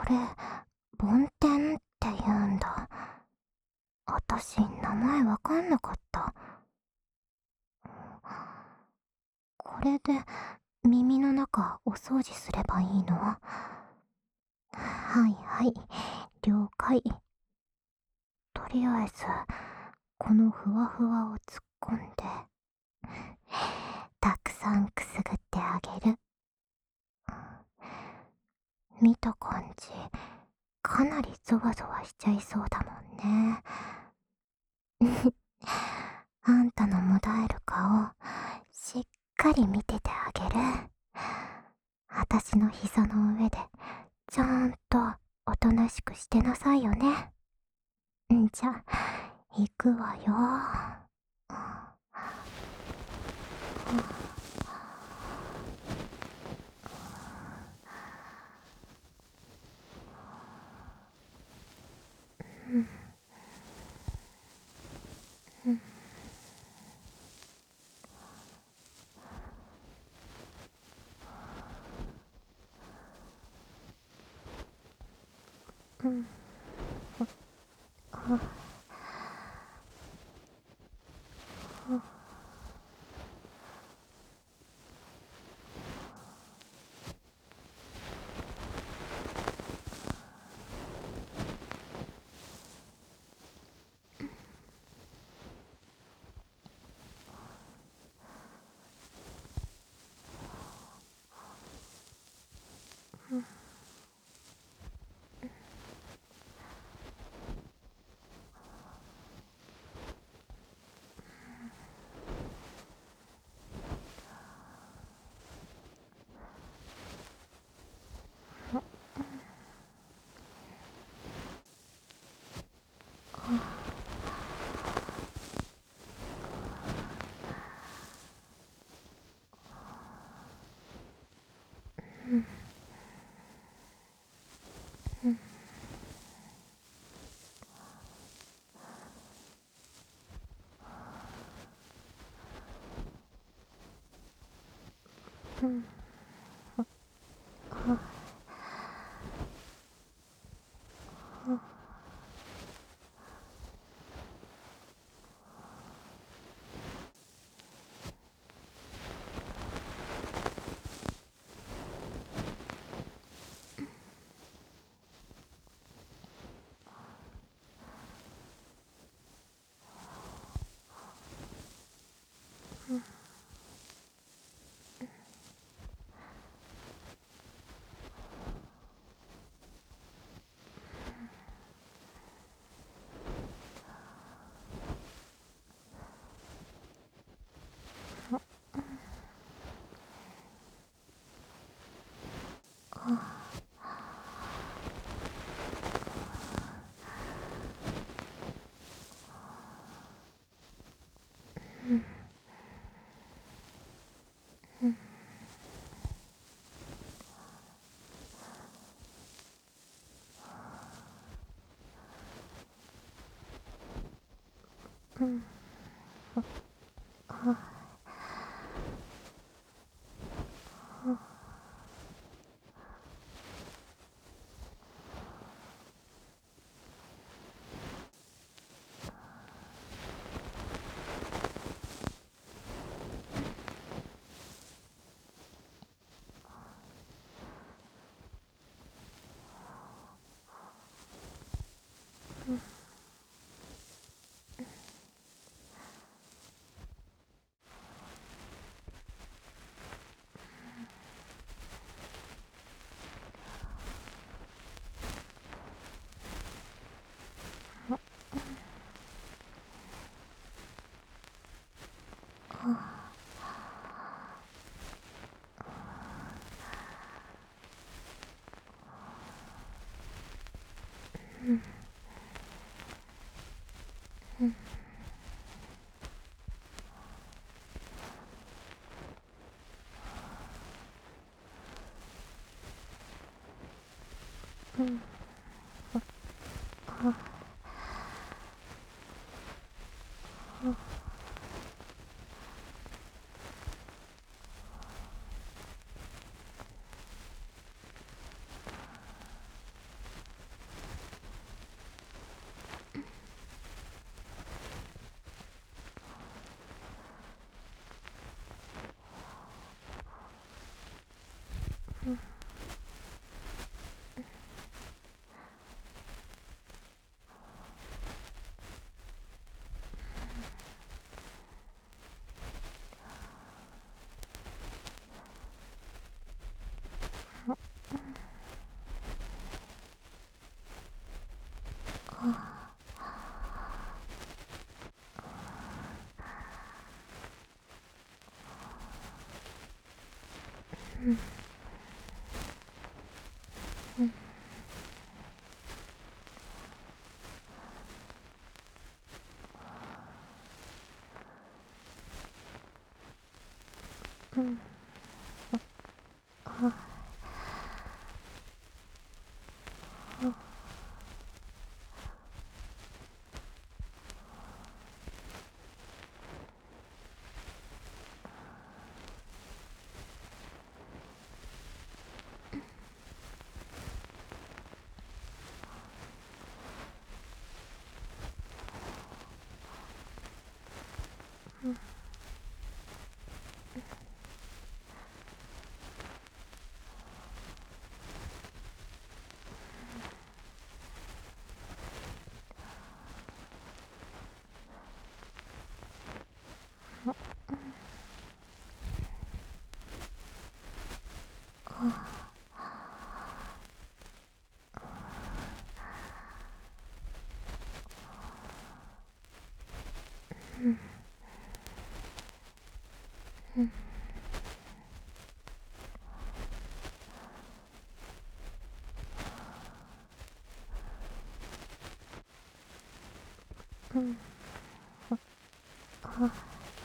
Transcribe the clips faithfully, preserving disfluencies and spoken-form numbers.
れ、梵天って言うんだ。あたし、名前わかんなかった。これで、耳の中お掃除すればいいの？はいはい、了解。とりあえず、このふわふわを突っ込んで、たくさんくすぐってあげる。見た感じ、かなりゾワゾワしちゃいそうだもんね。あんたのもだえる顔、しっかり見ててあげる。あたしの膝の上で、ちゃんとおとなしくしてなさいよね。んじゃ、行くわよ。うん。あうん。うん。うん。 うん。うん。あ、あ、うん。あ、うん。うん。うん。あ、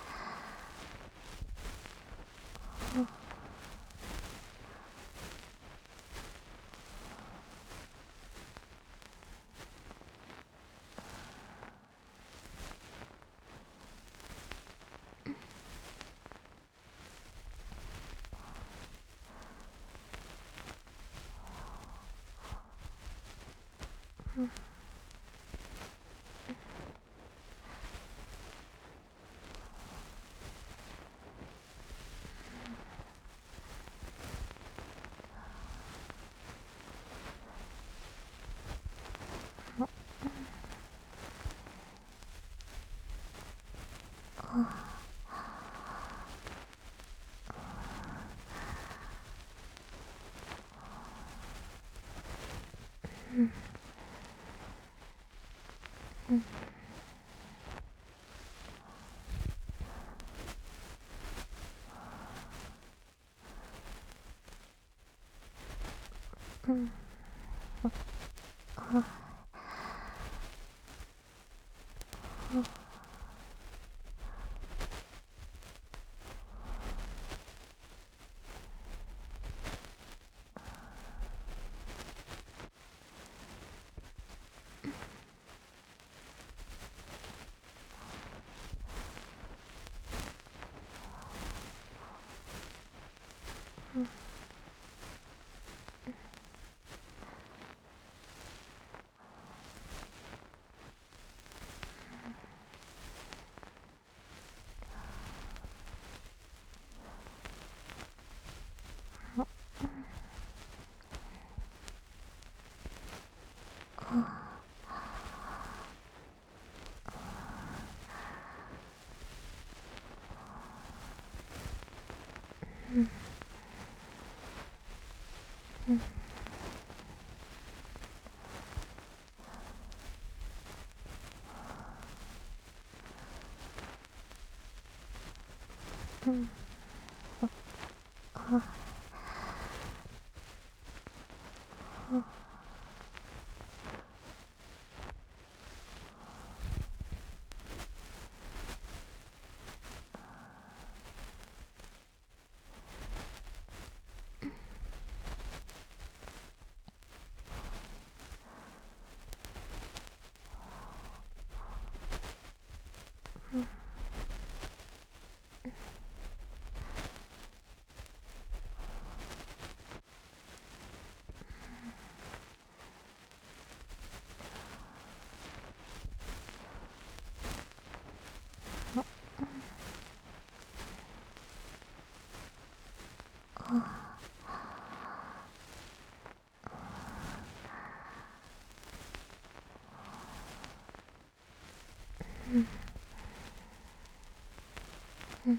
うん。あ、うん。うん。うん。あ、あ、うん。うん。うん。あ、あ、うん。うん。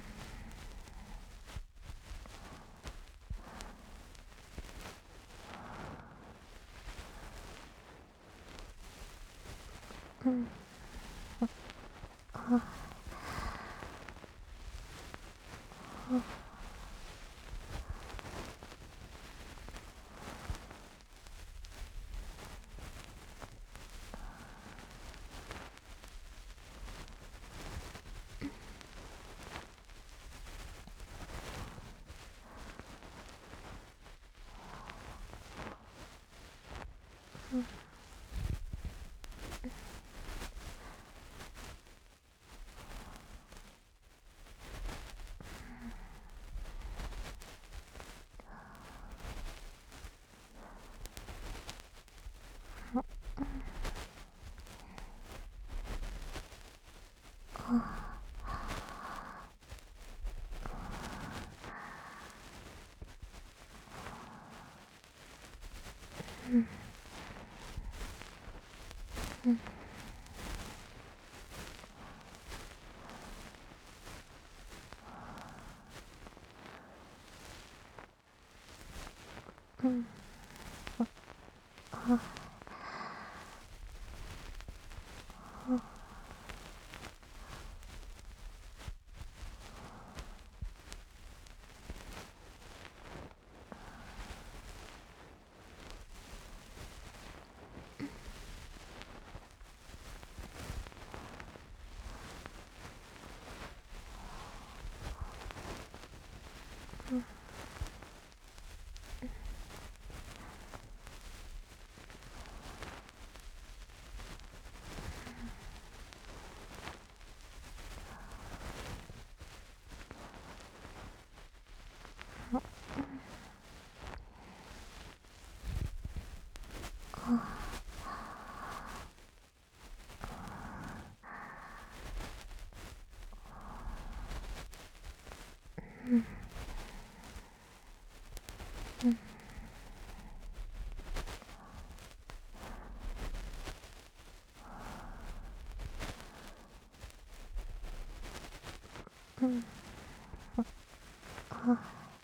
うん。あ、 うんうんあうんあ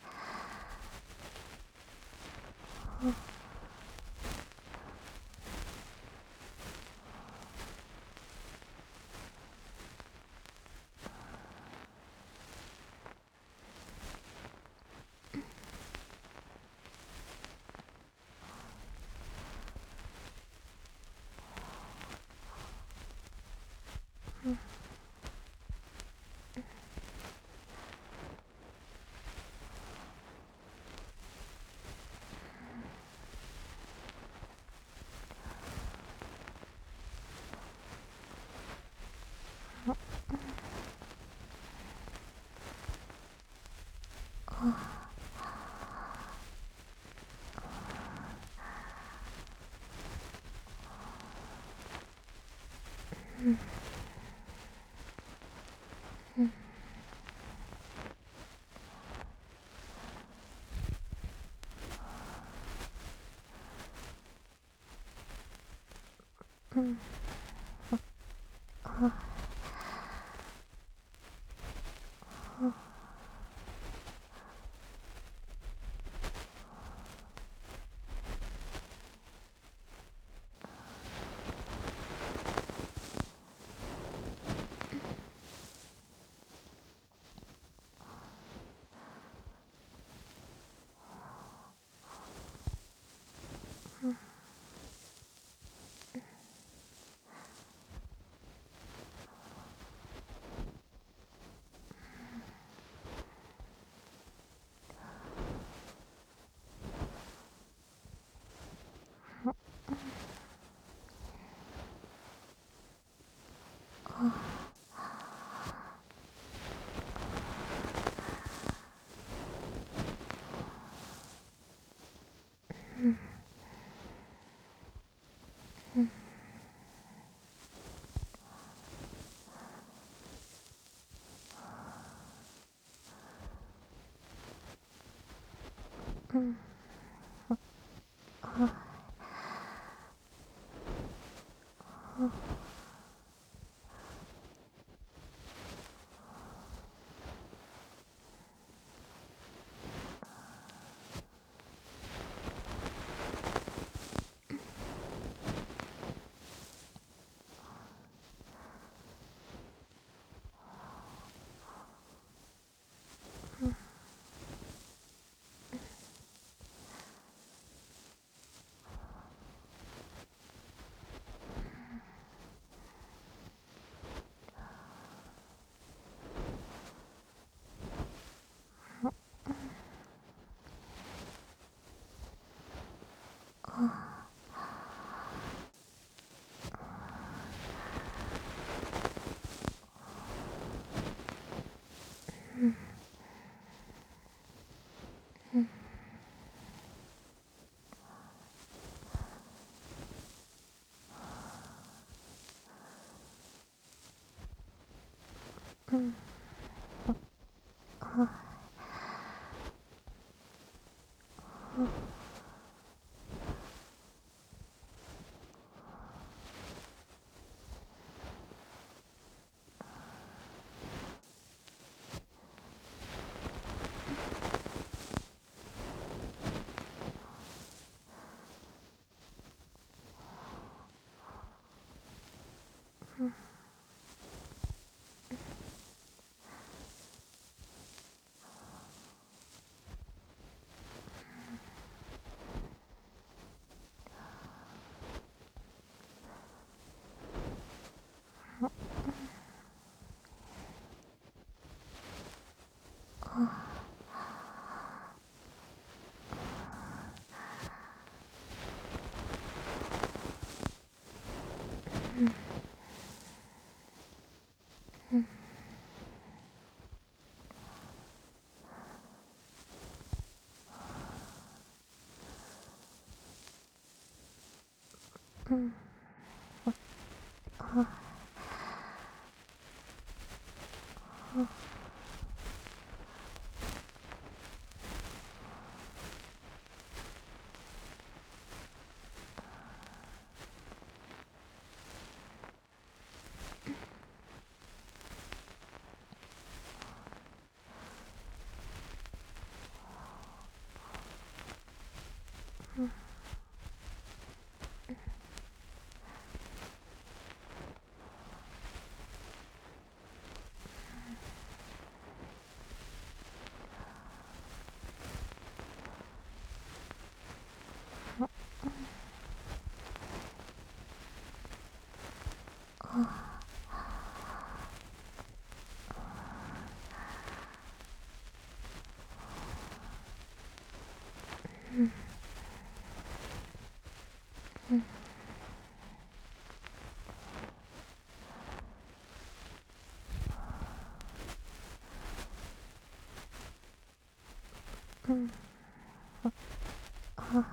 うんあうんあうんあうんあうんあ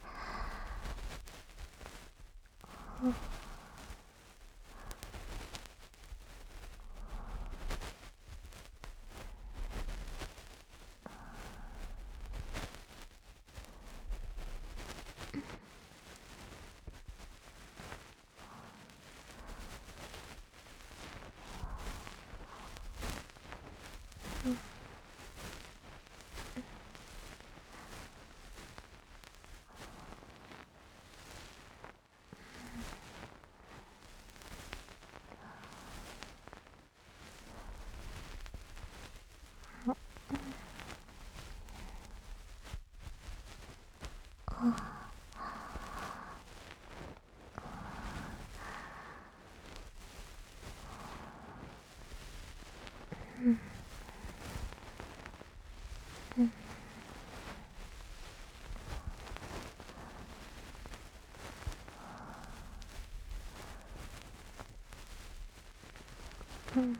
うん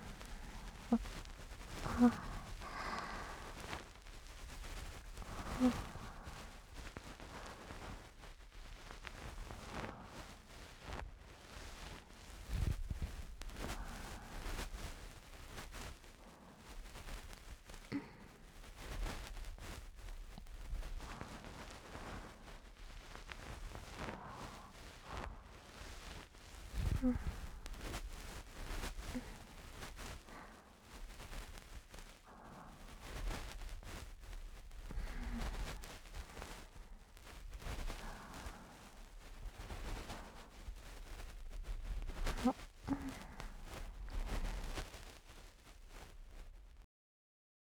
あうん